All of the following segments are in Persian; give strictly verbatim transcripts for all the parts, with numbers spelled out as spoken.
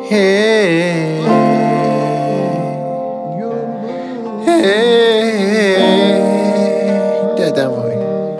Hey, hey, دادم وای.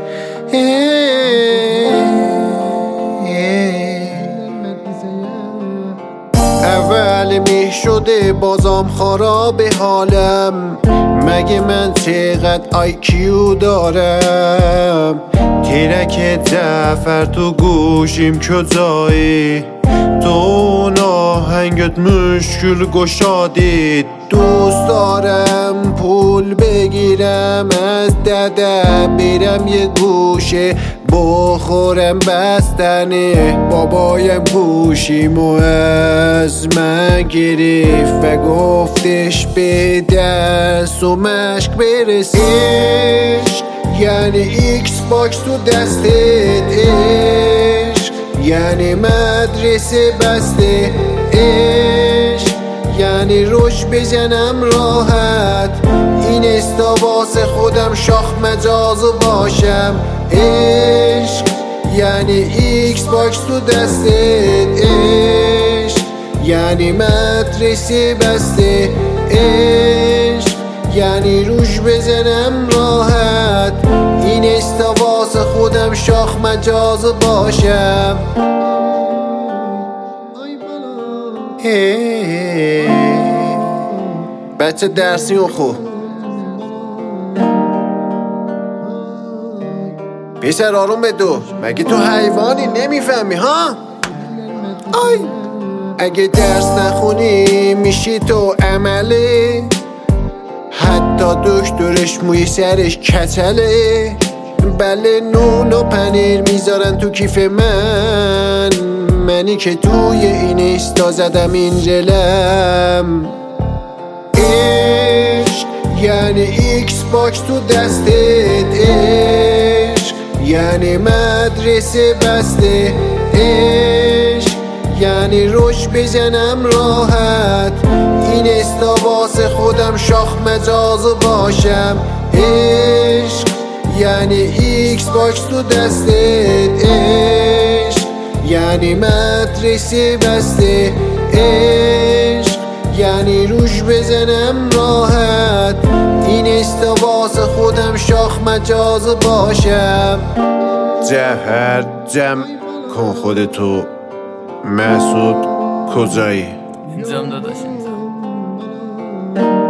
اول می شده بازم خراب حالم، مگه من چقدر آی کیو دارم؟ تیرک زفر تو گوشیم کجایی؟ تو اون آهنگت مشکل گشادید. دوست دارم پول بگیرم از ددم، بیرم یه گوشه بخورم بستنه. بابایم گوشیمو از من گرفت و گفتش به دست و مشک برس. عشق یعنی ایکس باکس تو دستت، عشق یعنی مدرسه بسته، عشق یعنی روش بزنم راحت، این استا واسه خودم شاخ مجازو باشم. عشق یعنی ایکس باکس تو دستت، عشق یعنی مدرسه بسته، عشق یعنی روش بزنم راحت، این استا واسه خودم شاخ مجازو باشم. hey. بچه درسی و خو پیسر آروم بدو، مگه تو حیوانی نمیفهمی ها؟ آی اگه درس نخونی میشی تو عمله، حتی دکترش موی سرش کچله. بله نون و پنیر میذارن تو کیف من، منی که توی این استا زدم این جلم. عشق یعنی ایکس باکس تو دستت، عشق یعنی مدرسه بسته، عشق یعنی روش بزنم راحت، این استا واسه خودم شاخ مجازو باشم. عشق یعنی ایکس باکس تو دستت، عشق یعنی مدرسه بسته، عشق یعنی روش بزنم راحت، این استا واسه خودم شاخ مجازو باشم. جوهر جمع کن خودتو. مسعود کجایی؟ اینجام داداش اینجام.